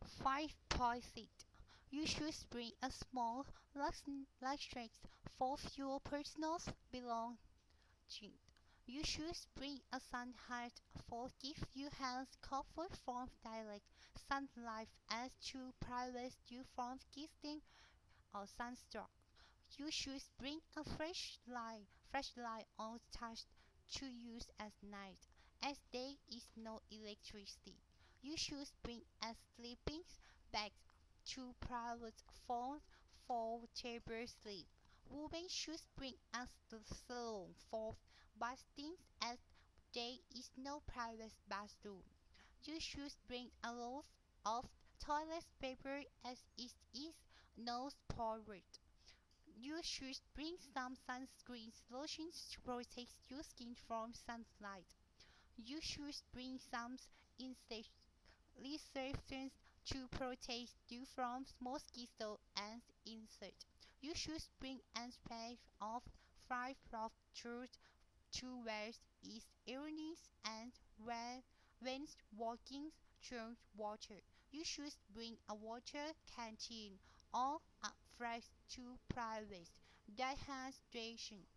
5.6. You should bring a small luggage for your personal belongings. You should bring a sun hat for give you hands comfort from direct sunlight as to prevent you from getting or sunstroke. You should bring a flashlight on touch to use at night, as there is no electricity. You should bring a sleeping bag to private phones for table sleep. Women should bring a salon for bathing as there is no private bathroom. You should bring a load of toilet paper as it is not ported. You should bring some sunscreen lotion to protect your skin from sunlight. You should bring some insecticides to protect you from mosquito and insects. You should bring a spray of fireproof shirt to wear is earnings and when walking through water. You should bring a water canteen or a flask to private dehydration.